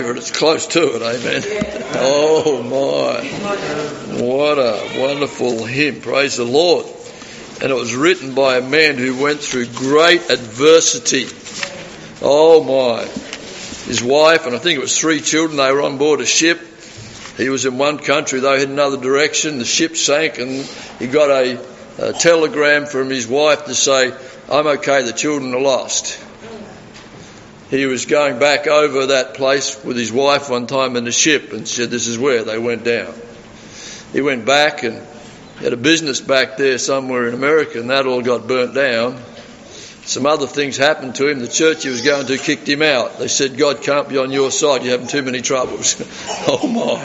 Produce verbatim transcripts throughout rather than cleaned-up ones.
accurate, it's close to it, amen. Oh my, what a wonderful hymn, praise the Lord. And it was written by a man who went through great adversity. Oh my. His wife, and I think it was three children, they were on board a ship. He was in one country, they had another direction. The ship sank and he got a, a telegram from his wife to say, I'm okay, the children are lost. He was going back over that place with his wife one time in the ship and said, this is where they went down. He went back and had a business back there somewhere in America, and that all got burnt down. Some other things happened to him. The church he was going to kicked him out. They said, God can't be on your side, you're having too many troubles. Oh my.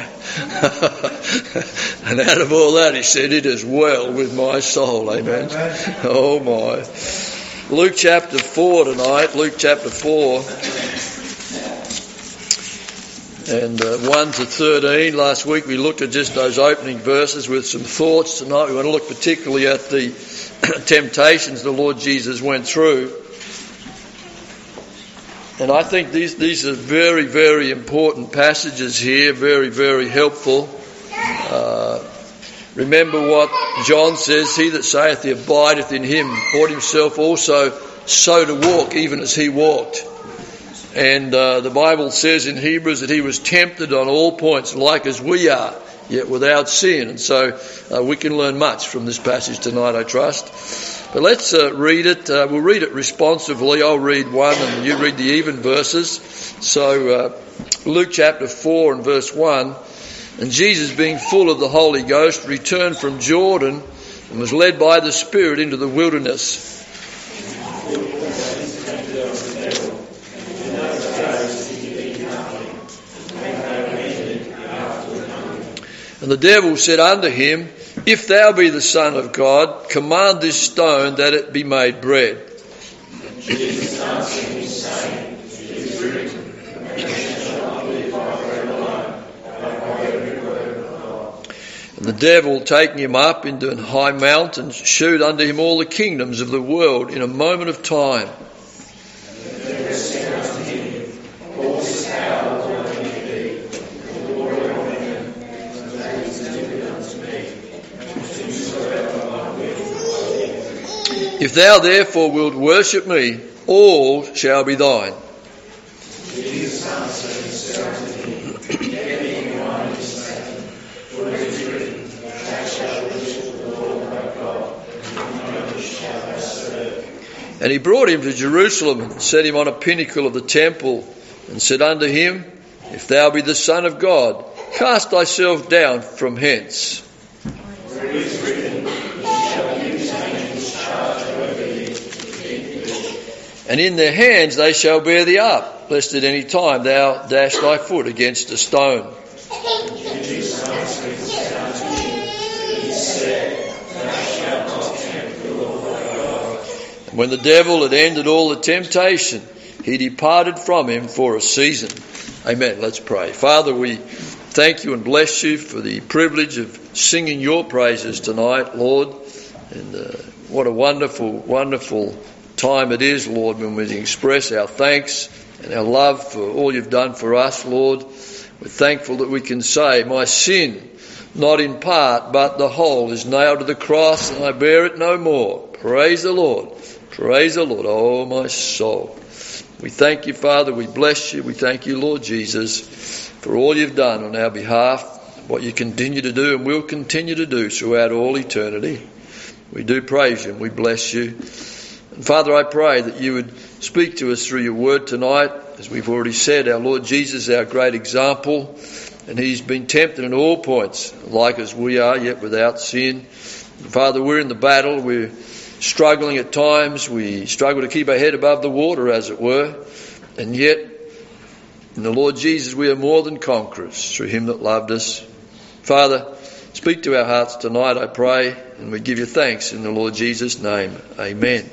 And out of all that he said, it is well with my soul. Amen. Oh my. Luke chapter four tonight, Luke chapter four, and uh, one to thirteen. Last week we looked at just those opening verses with some thoughts. Tonight we want to look particularly at the temptations the Lord Jesus went through. And I think these, these are very, very important passages here, very, very helpful. Uh, Remember what John says, he that saith he abideth in him ought himself also so to walk, even as he walked. And uh, the Bible says in Hebrews that he was tempted on all points, like as we are, yet without sin. And so uh, we can learn much from this passage tonight, I trust. But let's uh, read it. Uh, we'll read it responsively. I'll read one and you read the even verses. So uh, Luke chapter four and verse one. And Jesus, being full of the Holy Ghost, returned from Jordan and was led by the Spirit into the wilderness. And the devil said unto him, If thou be the Son of God, command this stone that it be made bread. And Jesus answered him, saying, It is written, And the devil, taking him up into an high mountain, shewed unto him all the kingdoms of the world in a moment of time. And the devil said unto him, All this power will I give thee, the glory of heaven, and that is delivered unto me, and whosoever I will. If thou therefore wilt worship me, all shall be thine. Jesus answered and said unto him, Get thee behind me, Satan, for it is written, Thou shalt worship the Lord thy God, and only shalt thou serve. And he brought him to Jerusalem, and set him on a pinnacle of the temple, and said unto him, If thou be the Son of God, cast thyself down from hence. For it is written, He shall give his angels charge over thee to keep thee. And in their hands they shall bear thee up, lest at any time thou dash thy foot against a stone. And Jesus answered and said unto him, He said, Thou shalt not tempt the Lord thy God. And when the devil had ended all the temptation, he departed from him for a season. Amen. Let's pray. Father, we thank you and bless you for the privilege of singing your praises tonight, Lord. And uh, what a wonderful, wonderful time it is, Lord, when we express our thanks and our love for all you've done for us, Lord. We're thankful that we can say, my sin, not in part, but the whole, is nailed to the cross, and I bear it no more. Praise the Lord. Praise the Lord, oh my soul. We thank you, Father. We bless you. We thank you, Lord Jesus, for all you've done on our behalf, what you continue to do and will continue to do throughout all eternity. We do praise you and we bless you. And Father, I pray that you would speak to us through your word tonight. As we've already said, our Lord Jesus is our great example, and he's been tempted in all points, like as we are, yet without sin. And Father, we're in the battle. We're struggling at times. We struggle to keep our head above the water, as it were. And yet, in the Lord Jesus, we are more than conquerors through him that loved us. Father, speak to our hearts tonight, I pray, and we give you thanks in the Lord Jesus' name. Amen.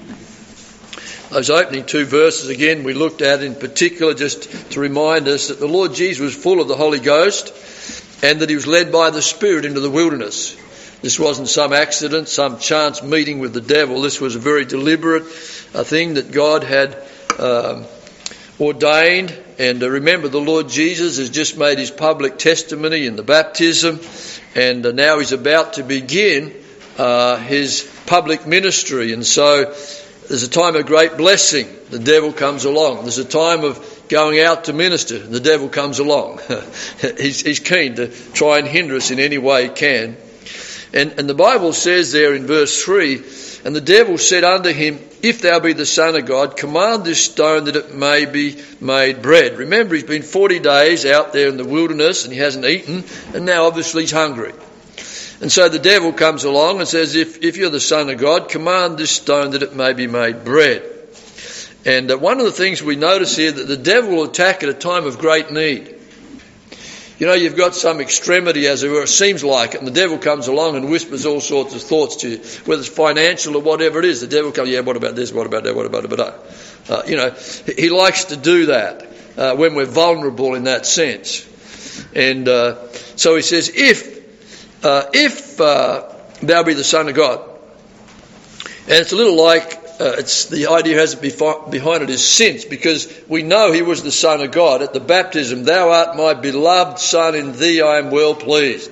Those opening two verses again we looked at in particular just to remind us that the Lord Jesus was full of the Holy Ghost and that he was led by the Spirit into the wilderness. This wasn't some accident, some chance meeting with the devil. This was a very deliberate uh, thing that God had um, ordained. And uh, remember, the Lord Jesus has just made his public testimony in the baptism, and uh, now he's about to begin uh, his public ministry. And so there's a time of great blessing. The devil comes along. There's a time of going out to minister. The devil comes along. he's, he's keen to try and hinder us in any way he can. And, and the Bible says there in verse three, and the devil said unto him, If thou be the Son of God, command this stone that it may be made bread. Remember, he's been forty days out there in the wilderness and he hasn't eaten, and now obviously he's hungry. And so the devil comes along and says, if, if you're the Son of God, command this stone that it may be made bread. And uh, one of the things we notice here, that the devil will attack at a time of great need. You know, you've got some extremity, as it were, it seems like it, and the devil comes along and whispers all sorts of thoughts to you, whether it's financial or whatever it is. The devil comes, yeah, what about this, what about that, what about that? Uh, you know, he likes to do that uh, when we're vulnerable in that sense. And uh, so he says, if, uh, if uh, thou be the Son of God. And it's a little like, Uh, it's the idea has it behind it is since, because we know he was the Son of God at the baptism. Thou art my beloved Son, in thee I am well pleased.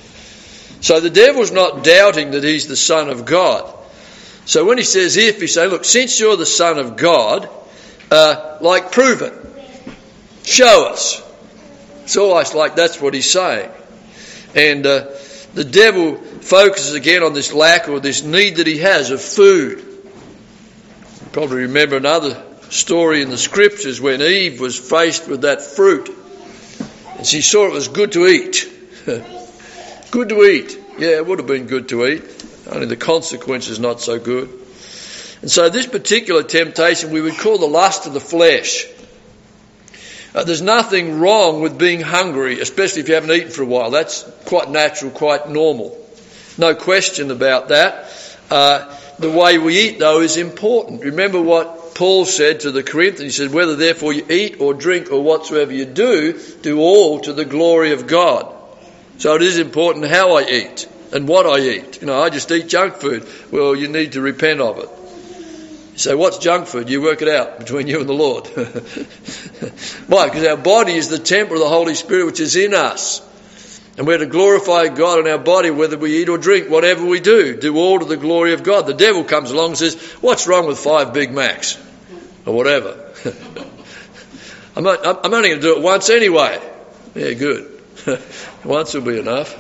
So the devil's not doubting that he's the Son of God. So when he says if, he's saying, look, since you're the Son of God, uh, like prove it. Show us. It's almost like that's what he's saying. And uh, the devil focuses again on this lack or this need that he has of food. Probably remember another story in the scriptures when Eve was faced with that fruit and she saw it was good to eat. Good to eat. Yeah, it would have been good to eat. Only the consequences not so good. And so this particular temptation we would call the lust of the flesh. Uh, there's nothing wrong with being hungry, especially if you haven't eaten for a while. That's quite natural, quite normal. No question about that. Uh, The way we eat, though, is important. Remember what Paul said to the Corinthians. He said, whether therefore you eat or drink or whatsoever you do, do all to the glory of God. So it is important how I eat and what I eat. You know, I just eat junk food. Well, you need to repent of it. You say, what's junk food? You work it out between you and the Lord. Why? Because our body is the temple of the Holy Spirit which is in us. And we're to glorify God in our body, whether we eat or drink, whatever we do, do all to the glory of God. The devil comes along and says, what's wrong with five Big Macs? Or whatever. I'm, not, I'm only going to do it once anyway. Yeah, good. Once will be enough.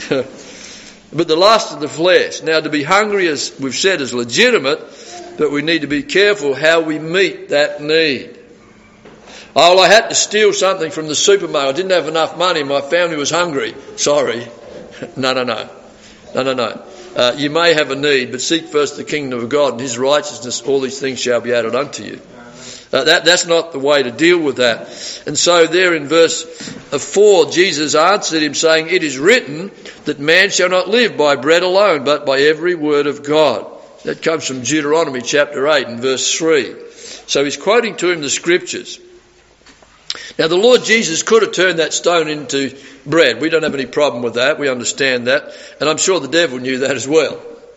But the lust of the flesh. Now, to be hungry, as we've said, is legitimate, but we need to be careful how we meet that need. Oh, well, I had to steal something from the supermarket. I didn't have enough money. My family was hungry. Sorry. No, no, no. No, no, no. Uh, you may have a need, but seek first the kingdom of God and his righteousness. All these things shall be added unto you. Uh, that, that's not the way to deal with that. And so there in verse four, Jesus answered him saying, it is written that man shall not live by bread alone, but by every word of God. That comes from Deuteronomy chapter eight and verse three. So he's quoting to him the scriptures. Now, the Lord Jesus could have turned that stone into bread. We don't have any problem with that. We understand that. And I'm sure the devil knew that as well.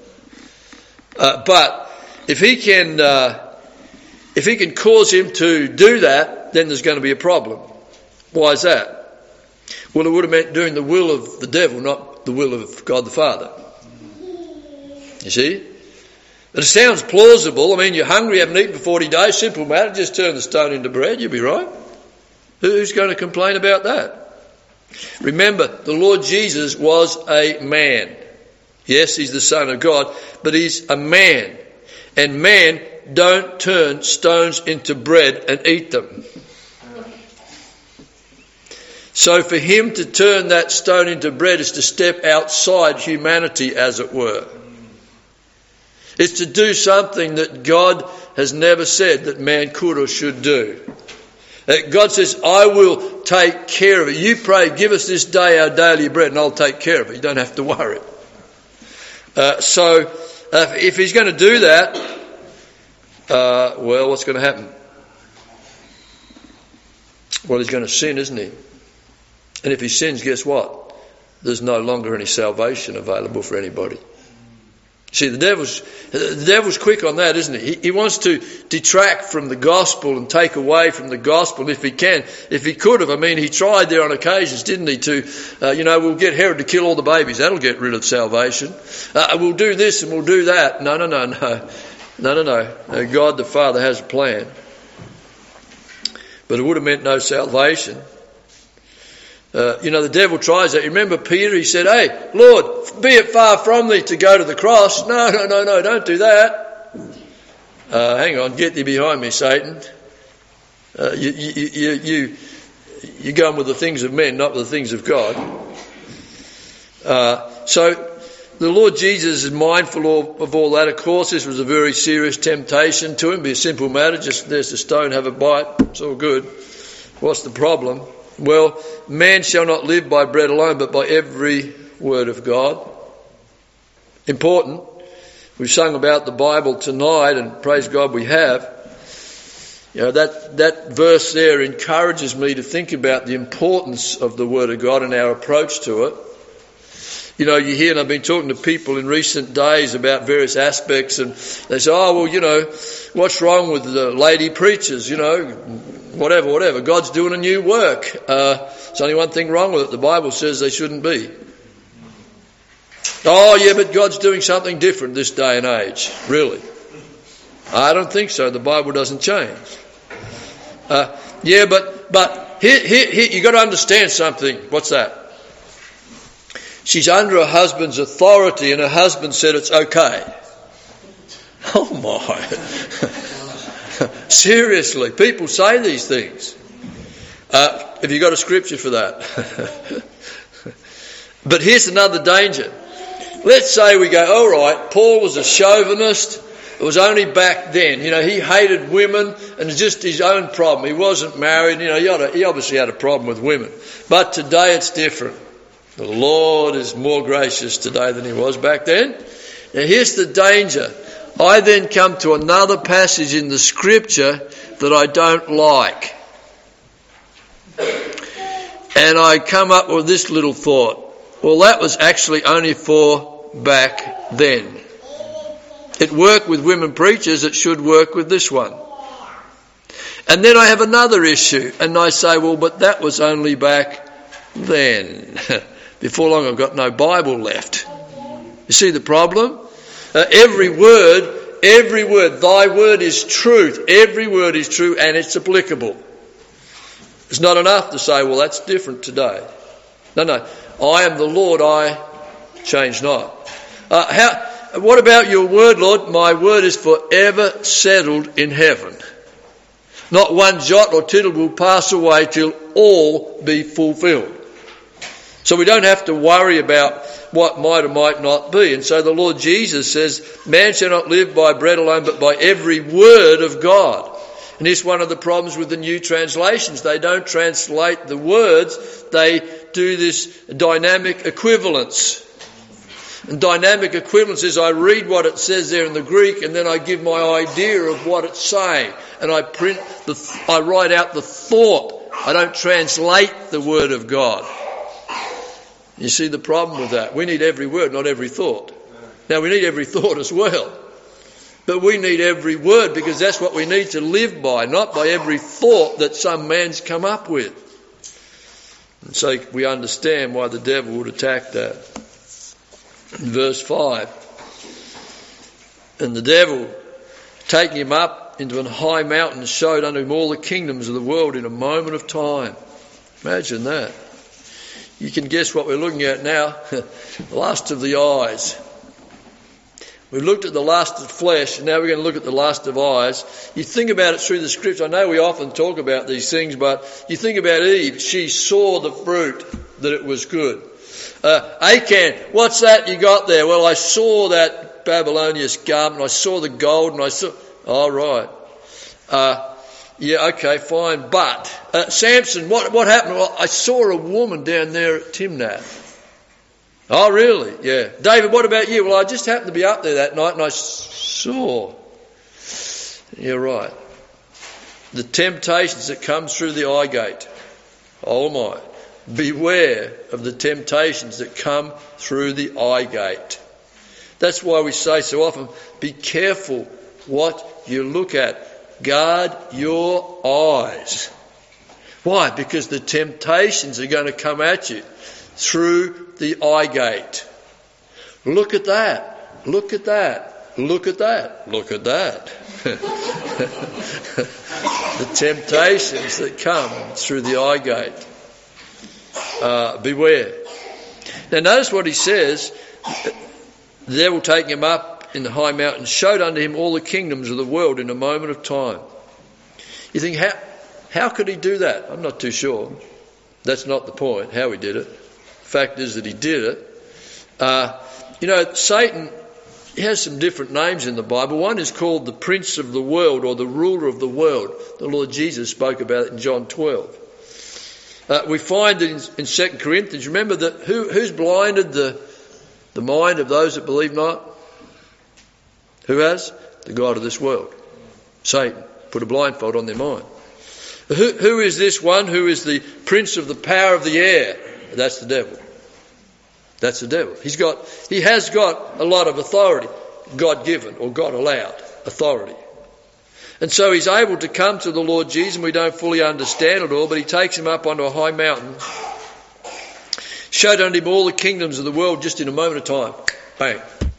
Uh, but if he can, uh, if he can cause him to do that, then there's going to be a problem. Why is that? Well, it would have meant doing the will of the devil, not the will of God the Father. You see? But it sounds plausible. I mean, you're hungry, you haven't eaten for forty days. Simple matter. Just turn the stone into bread. You'll be right. Who's going to complain about that? Remember, the Lord Jesus was a man. Yes, he's the Son of God, but he's a man. And men don't turn stones into bread and eat them. So for him to turn that stone into bread is to step outside humanity, as it were. It's to do something that God has never said that man could or should do. God says, I will take care of it. You pray, give us this day our daily bread, and I'll take care of it. You don't have to worry. Uh, so, uh, if he's going to do that, uh, well, what's going to happen? Well, he's going to sin, isn't he? And if he sins, guess what? There's no longer any salvation available for anybody. See, the devil's, the devil's quick on that, isn't he? he? He wants to detract from the gospel and take away from the gospel if he can. If he could have, I mean, he tried there on occasions, didn't he, to, uh, you know, we'll get Herod to kill all the babies. That'll get rid of salvation. Uh, we'll do this and we'll do that. No, no, no, no. No, no, no. Uh, God the Father has a plan. But it would have meant no salvation. Uh, you know, the devil tries that. You remember Peter? He said, hey, Lord, be it far from thee to go to the cross. No, no, no, no, don't do that. Uh, hang on, get thee behind me, Satan. Uh, you, you, you, you, you're going with the things of men, not with the things of God. Uh, so the Lord Jesus is mindful of, of all that. Of course, this was a very serious temptation to him. Be a simple matter. Just there's a stone, have a bite. It's all good. What's the problem? Well, man shall not live by bread alone, but by every word of God. Important. We've sung about the Bible tonight, and praise God we have. You know, that, that verse there encourages me to think about the importance of the Word of God and our approach to it. You know, you hear, and I've been talking to people in recent days about various aspects, and they say, oh, well, you know, what's wrong with the lady preachers, you know, whatever, whatever. God's doing a new work. Uh, there's only one thing wrong with it. The Bible says they shouldn't be. Oh, yeah, but God's doing something different this day and age. Really? I don't think so. The Bible doesn't change. Uh, yeah, but, but here, here, here, you've got to understand something. What's that? She's under her husband's authority, and her husband said it's okay. Oh my. Seriously, people say these things. Uh, have you got a scripture for that? But here's another danger. Let's say we go, all right, Paul was a chauvinist. It was only back then. You know, he hated women, and it's just his own problem. He wasn't married. You know, he, had a, he obviously had a problem with women. But today it's different. The Lord is more gracious today than he was back then. Now here's the danger. I then come to another passage in the scripture that I don't like. And I come up with this little thought. Well, that was actually only for back then. It worked with women preachers, it should work with this one. And then I have another issue, and I say, well, but that was only back then. Before long I've got no Bible left. You see the problem? Uh, every word, every word, thy word is truth. Every word is true and it's applicable. It's not enough to say, well, that's different today. No, no. I am the Lord, I change not. Uh, how, what about your word, Lord? My word is forever settled in heaven. Not one jot or tittle will pass away till all be fulfilled. So we don't have to worry about what might or might not be. And so the Lord Jesus says, man shall not live by bread alone, but by every word of God. And it's one of the problems with the new translations. They don't translate the words, they do this dynamic equivalence. And dynamic equivalence is I read what it says there in the Greek, and then I give my idea of what it's saying. And I print the, I write out the thought. I don't translate the word of God. You see the problem with that? We need every word, not every thought. Now we need every thought as well. But we need every word because that's what we need to live by, not by every thought that some man's come up with. And so we understand why the devil would attack that. In verse five, and the devil, taking him up into an high mountain, showed unto him all the kingdoms of the world in a moment of time. Imagine that. You can guess what we're looking at now. The lust of the eyes. We've looked at the lust of flesh, and now we're going to look at the lust of eyes. You think about it through the scripture. I know we often talk about these things, but you think about Eve. She saw the fruit, that it was good. Uh, Achan, what's that you got there? Well, I saw that Babylonian garment, I saw the gold, and I saw... All right. Uh, yeah, okay, fine. But, uh, Samson, what, what happened? Well, I saw a woman down there at Timnath. Oh, really? Yeah. David, what about you? Well, I just happened to be up there that night and I saw. You're right. The temptations that come through the eye gate. Oh my. Beware of the temptations that come through the eye gate. That's why we say so often, be careful what you look at. Guard your eyes. Why? Because the temptations are going to come at you through the eye gate. Look at that. Look at that. Look at that. Look at that. The temptations that come through the eye gate. Uh, beware. Now notice what he says. The devil taking him up in the high mountain showed unto him all the kingdoms of the world in a moment of time. You think, how, how could he do that? I'm not too sure. That's not the point, how he did it. The fact is that he did it. Uh, you know, Satan, he has some different names in the Bible. One is called the Prince of the World, or the ruler of the world. The Lord Jesus spoke about it in John twelve. Uh, we find it in, in Second Corinthians. Remember that who, who's blinded the, the mind of those that believe not? Who has? The God of this world. Satan put a blindfold on their mind. Who, who is this one who is the prince of the power of the air? That's the devil. That's the devil. He's got, he has got a lot of authority, God-given or God-allowed authority. And so he's able to come to the Lord Jesus, and we don't fully understand it all, but he takes him up onto a high mountain, showed unto him all the kingdoms of the world just in a moment of time. Bang.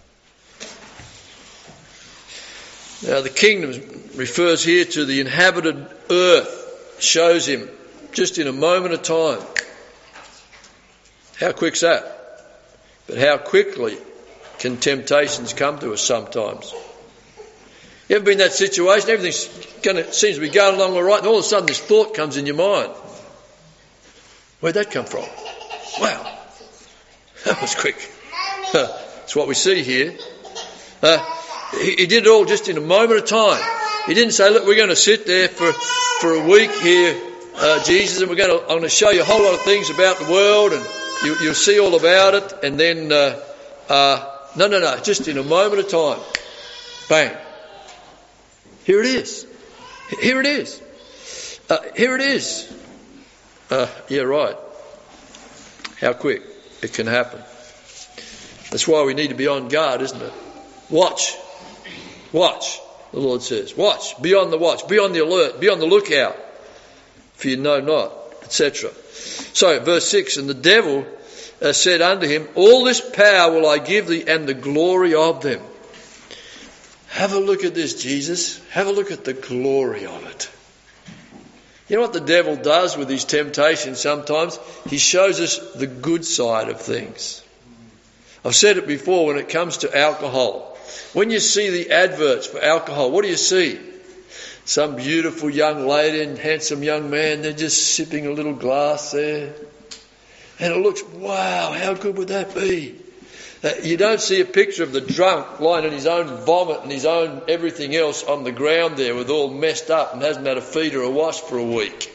Now the kingdoms refers here to the inhabited earth, shows him just in a moment of time. How quick's that? But how quickly can temptations come to us sometimes? You ever been in that situation? Everything's going to, seems to be going along all right, and all of a sudden this thought comes in your mind. Where'd that come from? Wow, that was quick. That's what we see here. Uh, he, he did it all just in a moment of time. He didn't say, look, we're going to sit there for, for a week here, uh, Jesus, and we're going to, I'm going to show you a whole lot of things about the world, and you, you'll see all about it, and then, uh, uh, no, no, no, just in a moment of time. Bang. Here it is. Here it is. Uh, here it is. Uh, yeah, right. How quick it can happen. That's why we need to be on guard, isn't it? Watch. Watch, the Lord says. Watch. Be on the watch. Be on the alert. Be on the lookout. For you know not, et cetera. So, verse six, and the devil uh, said unto him, all this power will I give thee, and the glory of them. Have a look at this, Jesus. Have a look at the glory of it. You know what the devil does with his temptations sometimes? He shows us the good side of things. I've said it before when it comes to alcohol. When you see the adverts for alcohol, what do you see? Some beautiful young lady and handsome young man, they're just sipping a little glass there. And it looks, wow, how good would that be? Uh, you don't see a picture of the drunk lying in his own vomit and his own everything else on the ground there with all messed up and hasn't had a feed or a wash for a week.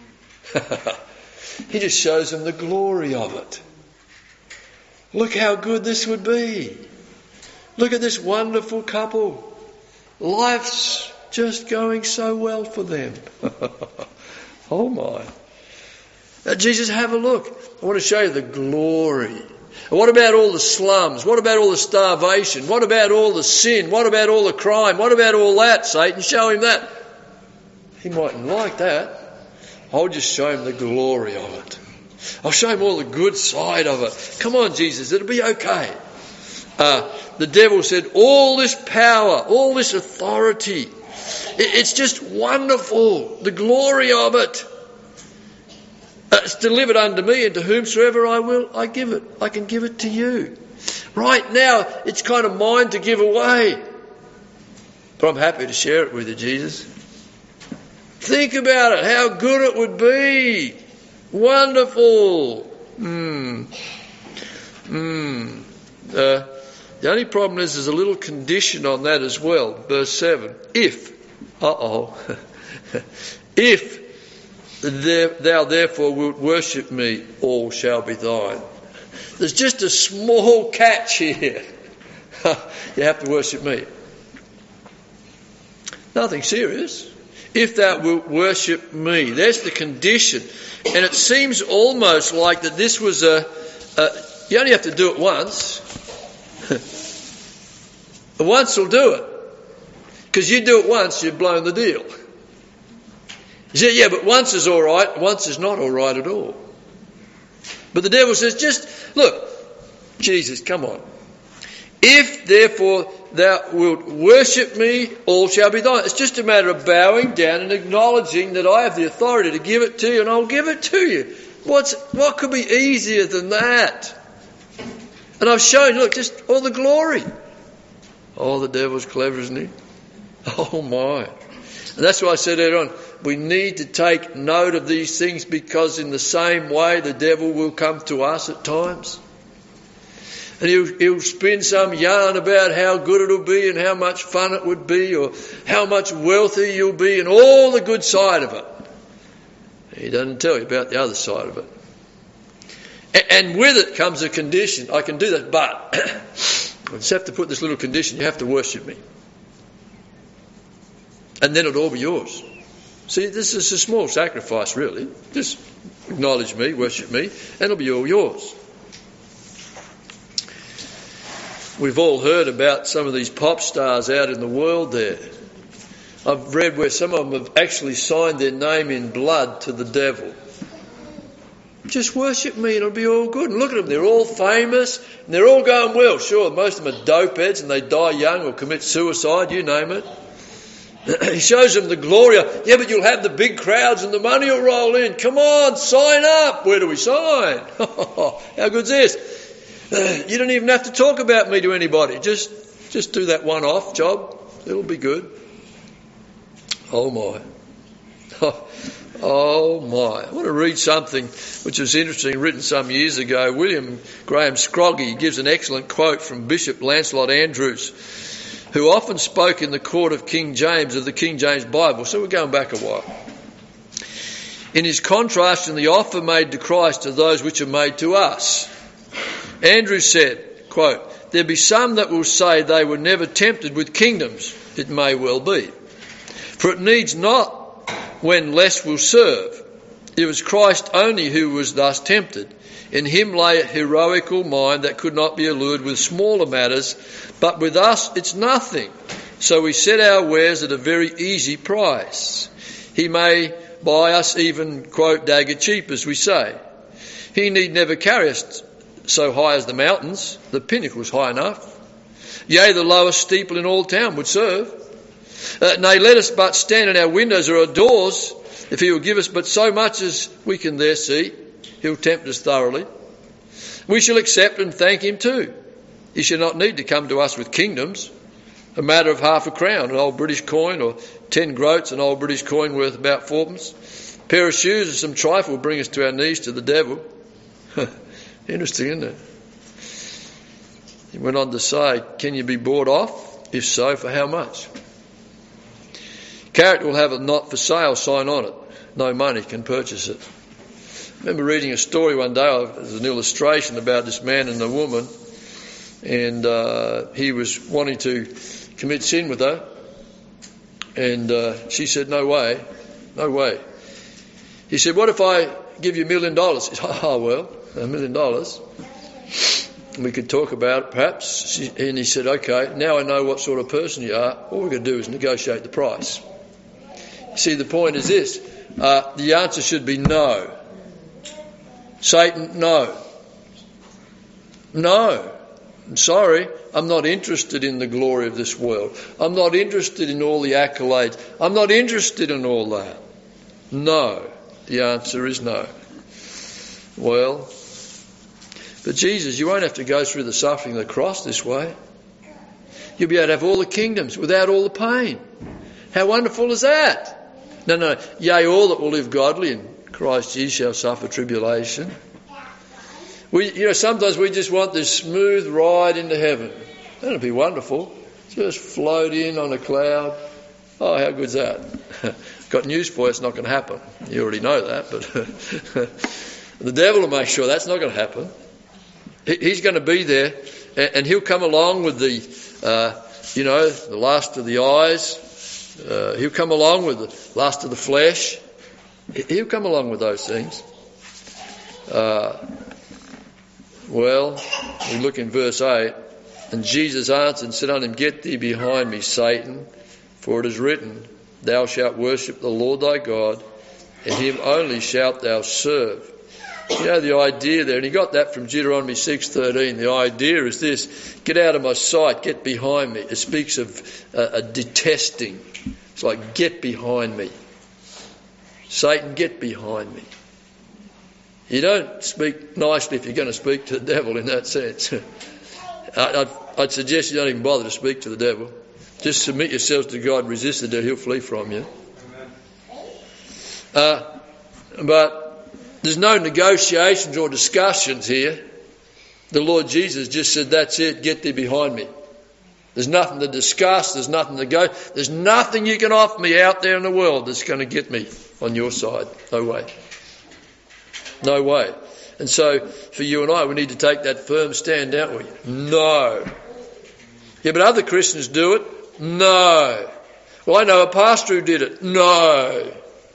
He just shows them the glory of it. Look how good this would be. Look at this wonderful couple. Life's just going so well for them. Oh my. Now, Jesus, have a look. I want to show you the glory. And what about all the slums? What about all the starvation? What about all the sin? What about all the crime? What about all that, Satan? Show him that. He mightn't like that. I'll just show him the glory of it. I'll show him all the good side of it. Come on, Jesus, it'll be okay. Uh, the devil said, all this power, all this authority, it, it's just wonderful. The glory of it. Uh, it's delivered unto me, and to whomsoever I will, I give it. I can give it to you. Right now, it's kind of mine to give away. But I'm happy to share it with you, Jesus. Think about it, how good it would be. Wonderful. Hmm. Hmm. Uh, the only problem is there's a little condition on that as well. Verse seven. If. Uh-oh. If. Thou therefore wilt worship me, all shall be thine. There's just a small catch here. You have to worship me. Nothing serious. If thou wilt worship me. There's the condition. And it seems almost like that this was a, a you only have to do it once. And once will do it. Because you do it once, you've blown the deal. You say, yeah, but once is all right, once is not all right at all. But the devil says, just, look, Jesus, come on. If, therefore, thou wilt worship me, all shall be thine. It's just a matter of bowing down and acknowledging that I have the authority to give it to you, and I'll give it to you. What's, what could be easier than that? And I've shown you, look, just all the glory. Oh, the devil's clever, isn't he? Oh, my. And that's why I said earlier on, we need to take note of these things, because in the same way the devil will come to us at times. And he'll, he'll spin some yarn about how good it'll be and how much fun it would be, or how much wealthy you'll be, and all the good side of it. He doesn't tell you about the other side of it. And with it comes a condition. I can do that, but I just have to put this little condition. You have to worship me. And then it'll all be yours. See, this is a small sacrifice, really. Just acknowledge me, worship me, and it'll be all yours. We've all heard about some of these pop stars out in the world there. I've read where some of them have actually signed their name in blood to the devil. Just worship me and it'll be all good. And look at them, they're all famous and they're all going well. Sure, most of them are dope heads and they die young or commit suicide, you name it. He shows them the glory. Yeah, but you'll have the big crowds and the money will roll in. Come on, sign up. Where do we sign? How good's this? You don't even have to talk about me to anybody. Just just do that one-off job. It'll be good. Oh, my. Oh, oh, my. I want to read something which was interesting, written some years ago. William Graham Scroggie gives an excellent quote from Bishop Lancelot Andrews, who often spoke in the court of King James of the King James Bible. So we're going back a while. In his contrast in the offer made to Christ to those which are made to us, Andrews said, quote, there be some that will say they were never tempted with kingdoms. It may well be. For it needs not when less will serve. It was Christ only who was thus tempted. In him lay a heroical mind that could not be allured with smaller matters, but with us it's nothing. So we set our wares at a very easy price. He may buy us even, quote, dagger cheap, as we say. He need never carry us so high as the mountains. The pinnacle is high enough. Yea, the lowest steeple in all town would serve. Uh, nay, let us but stand in our windows or our doors. If he will give us but so much as we can there see, he'll tempt us thoroughly. We shall accept and thank him too. He shall not need to come to us with kingdoms. A matter of half a crown, an old British coin, or ten groats, an old British coin worth about fourpence. A pair of shoes or some trifle will bring us to our knees to the devil. Interesting, isn't it? He went on to say, can you be bought off? If so, for how much? Carrot will have a not for sale sign on it. No money can purchase it. I remember reading a story one day. There's an illustration about this man and a woman, and uh, he was wanting to commit sin with her, and uh, she said, no way, no way. He said, what if I give you a million dollars? He said, oh, well, a million dollars. We could talk about it, perhaps. She, and he said, okay, now I know what sort of person you are. All we're going to do is negotiate the price. See, the point is this. Uh, the answer should be no. Satan, no. No. I'm sorry. I'm not interested in the glory of this world. I'm not interested in all the accolades. I'm not interested in all that. No. The answer is no. Well, but Jesus, you won't have to go through the suffering of the cross this way. You'll be able to have all the kingdoms without all the pain. How wonderful is that? No, no. Yea, all that will live godly in Christ Jesus shall suffer tribulation. We, you know, sometimes we just want this smooth ride into heaven. That'd be wonderful. Just float in on a cloud. Oh, how good's that? Got news for you, it's not going to happen. You already know that, but the devil will make sure that's not going to happen. He's going to be there, and he'll come along with the, uh, you know, the lust of the eyes. Uh, he'll come along with the lust of the flesh. He'll come along with those things. Uh, well, we look in verse eight. And Jesus answered and said unto him, Get thee behind me, Satan, for it is written, Thou shalt worship the Lord thy God, and him only shalt thou serve. You know the idea there, and he got that from Deuteronomy six thirteen. The idea is this: get out of my sight, get behind me. It speaks of uh, a detesting. It's like, get behind me. Satan, get behind me. You don't speak nicely if you're going to speak to the devil in that sense. I'd, I'd suggest you don't even bother to speak to the devil. Just submit yourselves to God, resist the devil, he'll flee from you. Uh, but there's no negotiations or discussions here. The Lord Jesus just said, that's it, get thee behind me. There's nothing to discuss, there's nothing to go. There's nothing you can offer me out there in the world that's going to get me on your side. No way. No way. And so, for you and I, we need to take that firm stand, don't we? No. Yeah, but other Christians do it? No. Well, I know a pastor who did it. No.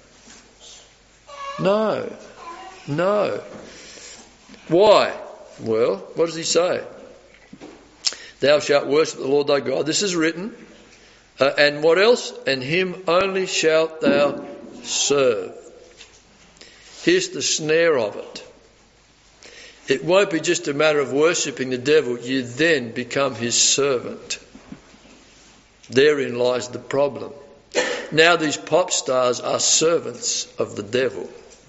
No. No. Why? Well, what does he say? Thou shalt worship the Lord thy God. This is written. Uh, and what else? And him only shalt thou serve. Here's the snare of it. It won't be just a matter of worshipping the devil. You then become his servant. Therein lies the problem. Now these pop stars are servants of the devil.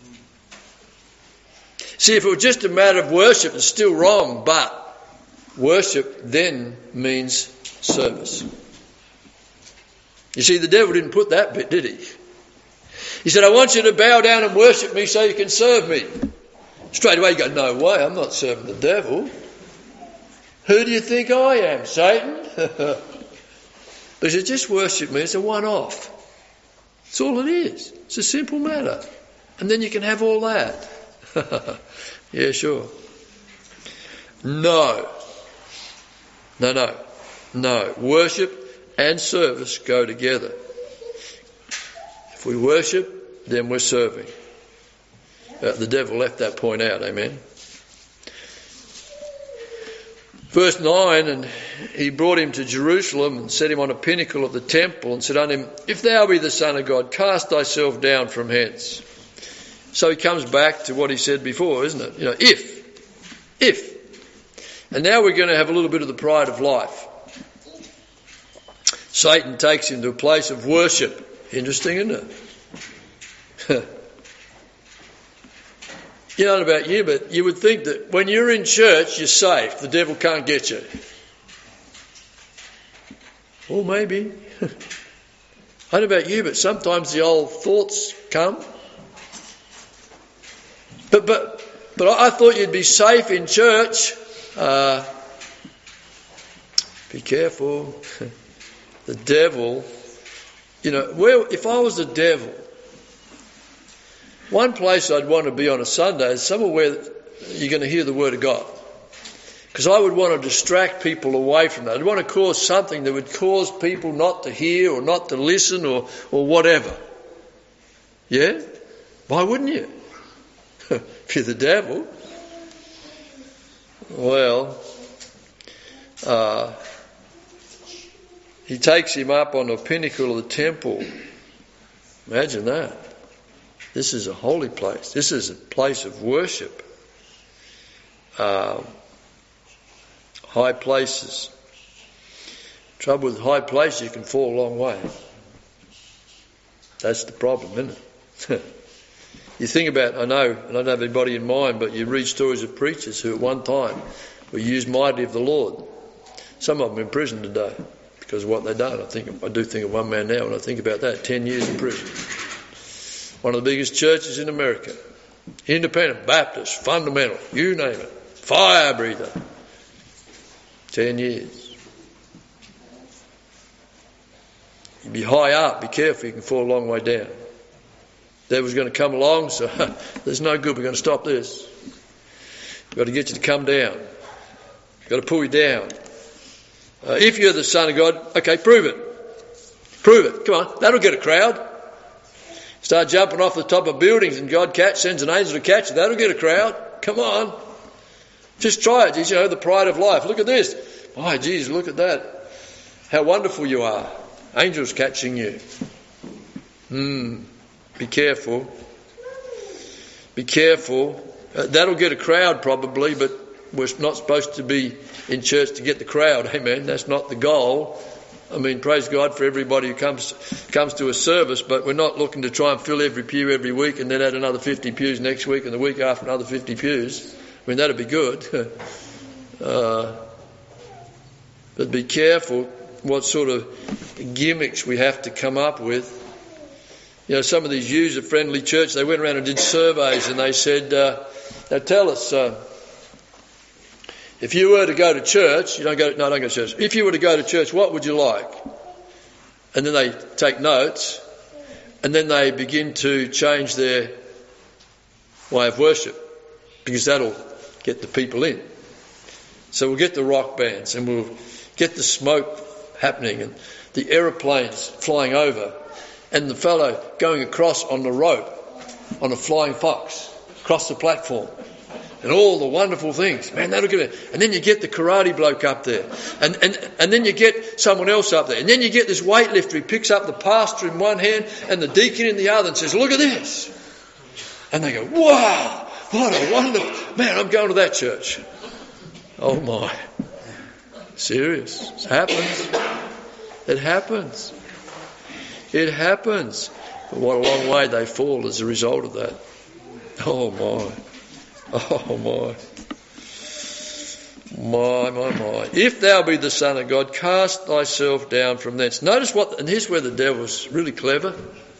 See, if it were just a matter of worship, it's still wrong, but worship then means service. You see, the devil didn't put that bit, did he? He said, I want you to bow down and worship me so you can serve me. Straight away you go, no way, I'm not serving the devil. Who do you think I am, Satan? But he said, just worship me, it's a one-off. That's all it is. It's a simple matter. And then you can have all that. Yeah, sure. No. No, no. No. Worship and service go together. If we worship, then we're serving. Uh, the devil left that point out, amen. Verse nine, and he brought him to Jerusalem and set him on a pinnacle of the temple and said unto him, If thou be the Son of God, cast thyself down from hence. So he comes back to what he said before, isn't it? You know, if, if. And now we're going to have a little bit of the pride of life. Satan takes him to a place of worship. Interesting, isn't it? You don't know about you, but you would think that when you're in church, you're safe. The devil can't get you. Or maybe. I don't know about you, but sometimes the old thoughts come. But but but I thought you'd be safe in church. Uh, be careful. The devil, you know, where if I was the devil, one place I'd want to be on a Sunday is somewhere where you're going to hear the Word of God. Because I would want to distract people away from that. I'd want to cause something that would cause people not to hear or not to listen or, or whatever. Yeah? Why wouldn't you? If you're the devil. Well, uh, he takes him up on the pinnacle of the temple. Imagine that. This is a holy place. This is a place of worship. Uh, high places. Trouble with high places, you can fall a long way. That's the problem, isn't it? You think about, I know, I don't have anybody in mind, but you read stories of preachers who at one time were used mightily of the Lord. Some of them in prison today because of what they've done. I think I do think of one man now, and I think about that, ten years in prison. One of the biggest churches in America. Independent, Baptist, fundamental, you name it. Fire breather. Ten years. You be high up, be careful, you can fall a long way down. The devil's going to come along, so there's no good, we're going to stop this. We've got to get you to come down. We've got to pull you down. Uh, if you're the Son of God, okay, prove it. Prove it. Come on, that'll get a crowd. Start jumping off the top of buildings and God catch, sends an angel to catch you. That'll get a crowd. Come on. Just try it. You know, the pride of life. Look at this. Oh, geez, look at that. How wonderful you are. Angels catching you. Hmm. Be careful. Be careful. Uh, that'll get a crowd probably, but we're not supposed to be in church to get the crowd. Amen. That's not the goal. I mean, praise God for everybody who comes comes to a service, but we're not looking to try and fill every pew every week and then add another fifty pews next week and the week after another fifty pews. I mean, that'd be good. uh, but be careful what sort of gimmicks we have to come up with. You know, some of these user-friendly churches, they went around and did surveys and they said, uh, now tell us, uh, if you were to go to church, you don't go, no, don't go to church. If you were to go to church, what would you like? And then they take notes and then they begin to change their way of worship because that'll get the people in. So we'll get the rock bands and we'll get the smoke happening and the aeroplanes flying over and the fellow going across on the rope on a flying fox across the platform. And all the wonderful things. Man, that'll get it. And then you get the karate bloke up there. And, and, and then you get someone else up there. And then you get this weightlifter. He picks up the pastor in one hand and the deacon in the other and says, look at this. And they go, wow, what a wonderful, man, I'm going to that church. Oh my. Serious. It happens. It happens. It happens. But what a long way they fall as a result of that. Oh my. Oh my. My, my, my. If thou be the Son of God, cast thyself down from thence. Notice what, and here's where the devil's really clever.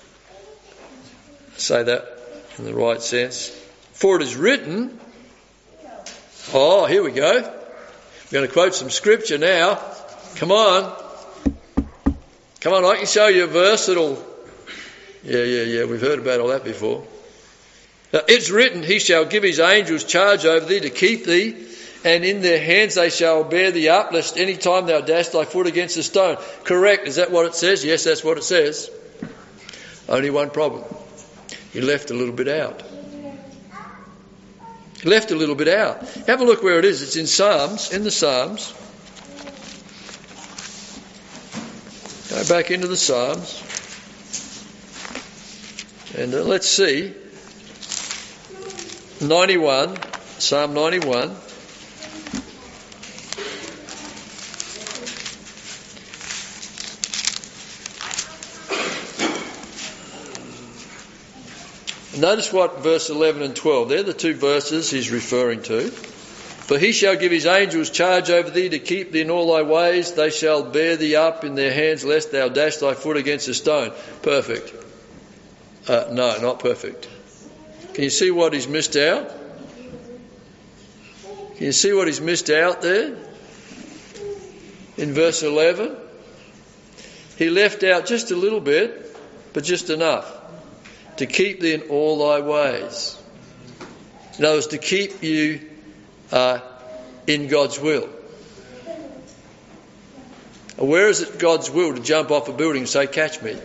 Say that in the right sense. For it is written, oh, here we go. We're going to quote some scripture now. Come on. Come on, I can show you a verse that'll, yeah, yeah, yeah, we've heard about all that before. Now, it's written, he shall give his angels charge over thee to keep thee, and in their hands they shall bear thee up, lest any time thou dash thy foot against a stone. Correct, is that what it says? Yes, that's what it says. Only one problem. He left a little bit out. He left a little bit out. Have a look where it is. It's in Psalms, in the Psalms. Go back into the Psalms. And uh, let's see. ninety-one, Psalm ninety-one. Notice what verse eleven and twelve, they're the two verses he's referring to. For he shall give his angels charge over thee to keep thee in all thy ways. They shall bear thee up in their hands, lest thou dash thy foot against a stone. Perfect. Uh, no, not perfect. Can you see what he's missed out? Can you see what he's missed out there? In verse eleven? He left out just a little bit, but just enough. To keep thee in all thy ways. In other words, to keep you uh, in God's will. Where is it God's will to jump off a building and say, catch me?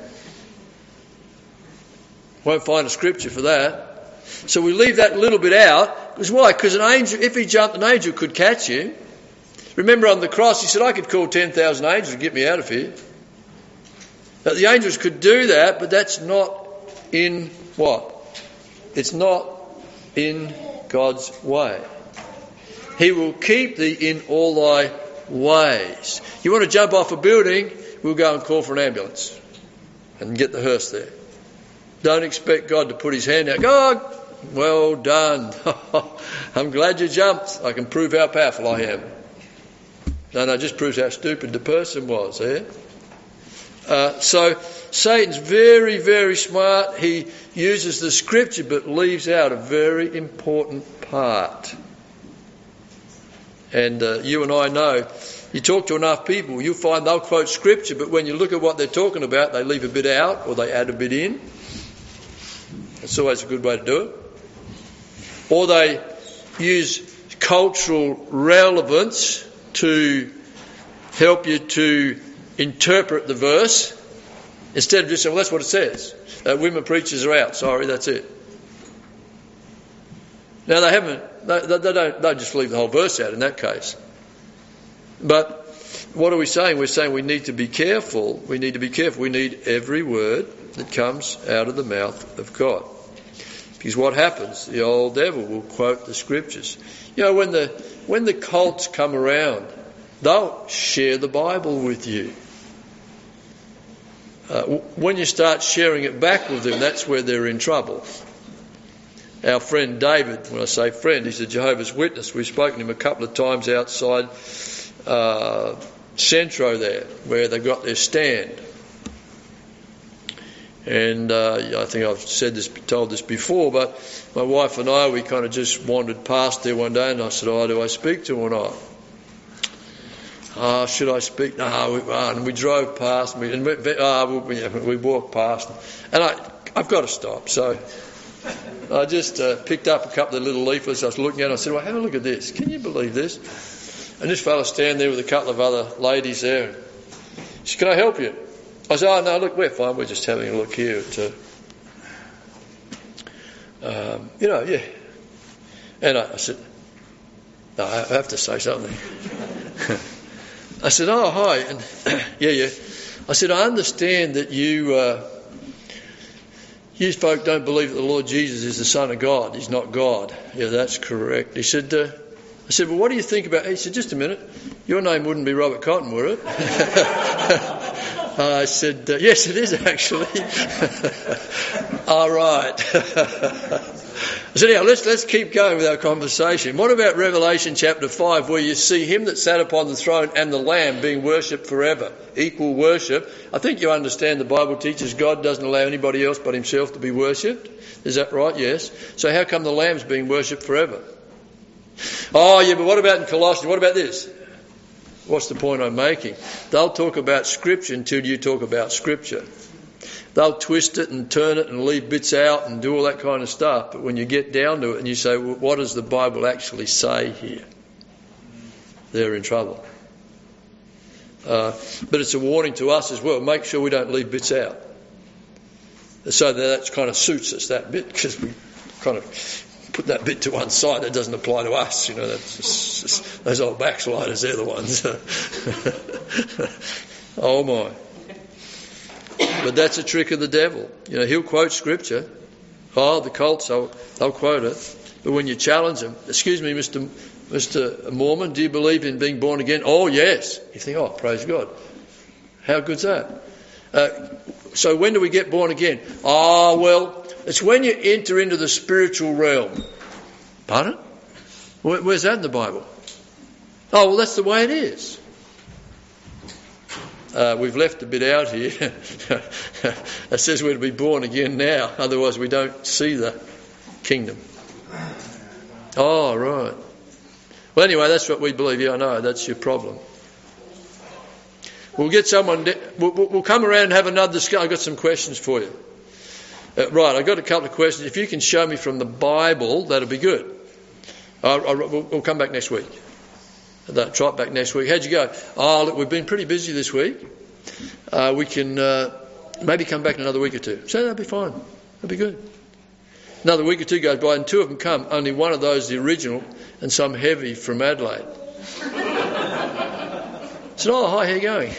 Won't find a scripture for that. So we leave that little bit out. Because why? Because an angel, if he jumped, an angel could catch him. Remember on the cross, he said, I could call ten thousand angels to get me out of here. Now, the angels could do that, but that's not in what? It's not in God's way. He will keep thee in all thy ways. You want to jump off a building, we'll go and call for an ambulance and get the hearse there. Don't expect God to put his hand out. God, well done. I'm glad you jumped. I can prove how powerful I am. No, no, it just proves how stupid the person was, eh? Uh, so Satan's very, very smart. He uses the scripture but leaves out a very important part. And uh, you and I know, you talk to enough people, you'll find they'll quote scripture, but when you look at what they're talking about, they leave a bit out or they add a bit in. That's always a good way to do it. Or they use cultural relevance to help you to interpret the verse instead of just saying, well, that's what it says. Uh, women preachers are out. Sorry, that's it. Now they haven't. They, they, they don't. They just leave the whole verse out in that case. But what are we saying? We're saying we need to be careful. We need to be careful. We need every word that comes out of the mouth of God. Because what happens? The old devil will quote the scriptures. You know, when the when the cults come around, they'll share the Bible with you. Uh, when you start sharing it back with them, that's where they're in trouble. Our friend David, when I say friend, he's a Jehovah's Witness. We've spoken to him a couple of times outside uh, Centro there, where they've got their stand. And uh, I think I've said this, told this before, but my wife and I, we kind of just wandered past there one day, and I said, "Oh, do I speak to him or not? Ah, uh, should I speak? No." We, uh, and we drove past, and we, and we, uh, we, we walked past, and I, I've got to stop. So I just uh, picked up a couple of little leaflets I was looking at, and I said, "Well, have a look at this. Can you believe this?" And this fella standing there with a couple of other ladies there. She said, "Can I help you?" I said, "Oh, no, look, we're fine. We're just having a look here at, uh, um, you know, yeah." And I, I said, "No, I have to say something." I said, "Oh, hi." And yeah, yeah. I said, "I understand that you, uh, you folk don't believe that the Lord Jesus is the Son of God. He's not God." "Yeah, that's correct." He said, uh, I said, "Well, what do you think about..." He said, "Just a minute. Your name wouldn't be Robert Cotton, would it?" I said, uh, "Yes, it is actually." "All right." I said, "Now let's let's keep going with our conversation. What about Revelation chapter five, where you see him that sat upon the throne and the Lamb being worshipped forever, equal worship?" I think you understand the Bible teaches God doesn't allow anybody else but himself to be worshipped. Is that right? Yes. So how come the Lamb's being worshipped forever? "Oh, yeah, but what about in Colossians? What about this?" What's the point I'm making? They'll talk about Scripture until you talk about Scripture. They'll twist it and turn it and leave bits out and do all that kind of stuff. But when you get down to it and you say, well, what does the Bible actually say here? They're in trouble. Uh, but it's a warning to us as well. Make sure we don't leave bits out. So that kind of suits us, that bit, because we kind of put that bit to one side. That doesn't apply to us. You know, that's just, just, those old backsliders, they're the ones. Oh my. But that's a trick of the devil. You know, he'll quote scripture. Oh, the cults, they'll, they'll quote it. But when you challenge them, "Excuse me, Mister Mister Mormon, do you believe in being born again?" "Oh, yes." You think, oh, praise God. How good's that? Uh, so when do we get born again? Oh, well, it's when you enter into the spiritual realm. Pardon? Where, where's that in the Bible? Oh, well, that's the way it is. Uh, we've left a bit out here. It says we're to be born again now, otherwise we don't see the kingdom. Oh, right. Well, anyway, that's what we believe. Yeah, I know, that's your problem. We'll get someone, we'll, we'll come around and have another discussion. I've got some questions for you. Uh, right, I've got a couple of questions. If you can show me from the Bible, that'll be good. Uh, we'll, we'll come back next week. That try it back next week. How'd you go? Oh, look, we've been pretty busy this week. Uh, we can uh, maybe come back in another week or two. So that'll be fine. That'll be good. Another week or two goes by and two of them come. Only one of those, the original, and some heavy from Adelaide. I said, "Oh, hi, how you going?"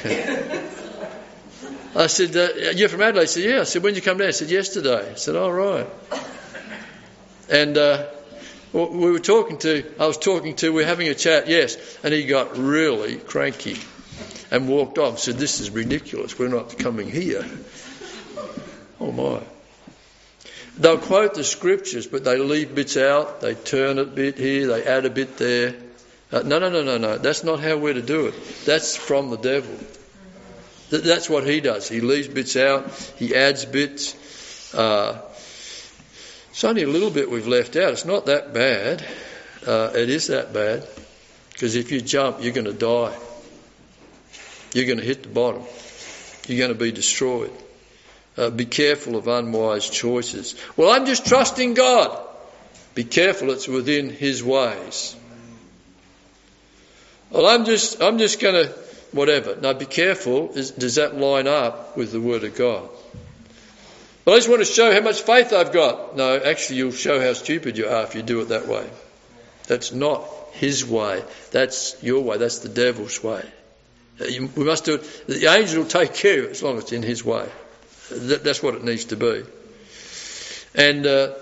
I said, uh, "You're from Adelaide?" I said, "Yeah." I said, "When did you come down?" I said, "Yesterday." I said, "Oh, right." And uh, we were talking to, I was talking to, we were having a chat, yes, and he got really cranky and walked off and said, "This is ridiculous. We're not coming here." Oh, my. They'll quote the scriptures, but they leave bits out. They turn a bit here. They add a bit there. Uh, no, no, no, no, no. That's not how we're to do it. That's from the devil. Th- that's what he does. He leaves bits out. He adds bits. Uh, it's only a little bit we've left out. It's not that bad. Uh, it is that bad. Because if you jump, you're going to die. You're going to hit the bottom. You're going to be destroyed. Uh, be careful of unwise choices. Well, I'm just trusting God. Be careful, it's within His ways. Well, I'm just, I'm just going to, whatever. Now, be careful. Is, does that line up with the Word of God? Well, I just want to show how much faith I've got. No, actually, you'll show how stupid you are if you do it that way. That's not his way. That's your way. That's the devil's way. We must do it. The angel will take care of it as long as it's in his way. That's what it needs to be. And uh,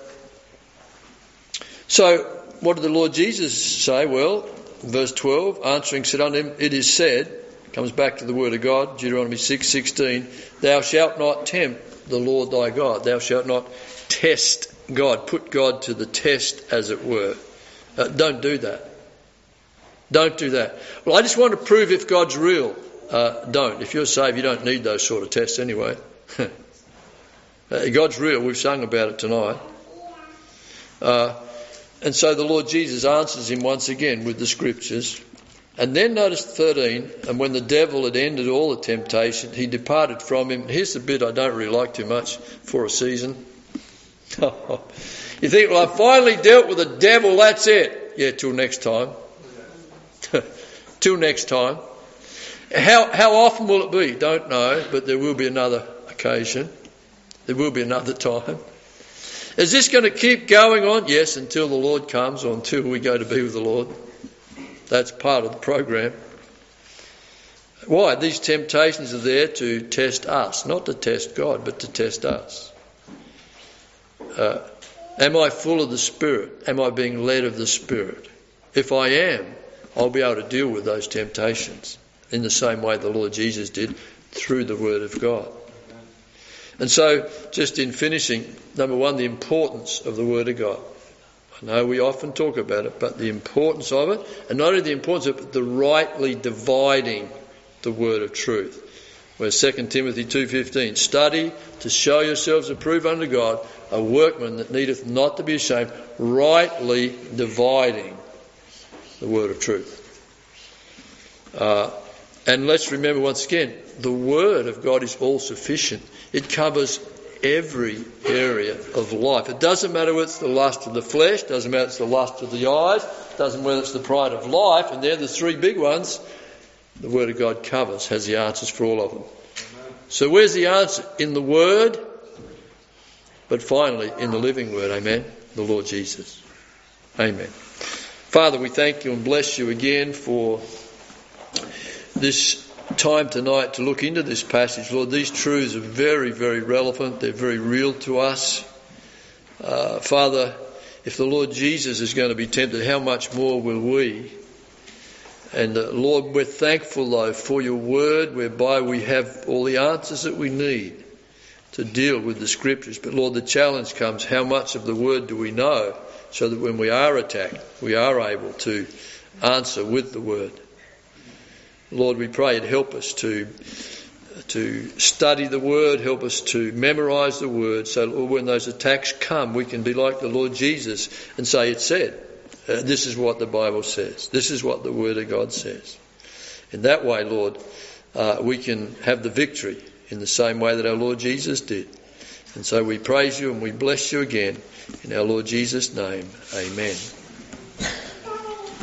so what did the Lord Jesus say? Well, verse twelve, answering said unto him, it is said, comes back to the word of God, Deuteronomy six sixteen, thou shalt not tempt the Lord thy God. Thou shalt not test God. Put God to the test, as it were. Uh, don't do that. Don't do that. Well, I just want to prove if God's real. Uh, don't. If you're saved, you don't need those sort of tests anyway. uh, God's real. We've sung about it tonight. Uh, and so the Lord Jesus answers him once again with the scriptures. And then notice thirteen, and when the devil had ended all the temptation, he departed from him. Here's the bit I don't really like too much for a season. You think, well, I finally dealt with the devil, that's it. Yeah, till next time. Till next time. How how often will it be? Don't know, but there will be another occasion. There will be another time. Is this going to keep going on? Yes, until the Lord comes, or until we go to be with the Lord. That's part of the program. Why? These temptations are there to test us, not to test God, but to test us. Uh, am I full of the Spirit? Am I being led of the Spirit? If I am, I'll be able to deal with those temptations in the same way the Lord Jesus did, through the Word of God. And so, just in finishing, number one, the importance of the Word of God. I know we often talk about it, but the importance of it, and not only the importance of it, but the rightly dividing the word of truth. Where Second Timothy two fifteen, study to show yourselves approved unto God, a workman that needeth not to be ashamed, rightly dividing the word of truth. Uh, and let's remember once again, the word of God is all sufficient. It covers every area of life. It doesn't matter whether it's the lust of the flesh, doesn't matter if it's the lust of the eyes, doesn't matter whether it's the pride of life, and they're the three big ones. The Word of God covers, has the answers for all of them. So where's the answer? In the Word, but finally in the living Word, amen, the Lord Jesus. Amen. Father, we thank you and bless you again for this time tonight to look into this passage. Lord, these truths are very, very relevant. They're very real to us. Uh, Father, if the Lord Jesus is going to be tempted, how much more will we? And uh, Lord, we're thankful though for your word, whereby we have all the answers that we need to deal with the scriptures. But Lord, the challenge comes, how much of the word do we know, so that when we are attacked, we are able to answer with the word. Lord, we pray you'd help us to to study the word, help us to memorise the word, so Lord, when those attacks come, we can be like the Lord Jesus and say, it said, uh, this is what the Bible says, this is what the word of God says. In that way, Lord, uh, we can have the victory in the same way that our Lord Jesus did. And so we praise you and we bless you again in our Lord Jesus' name. Amen.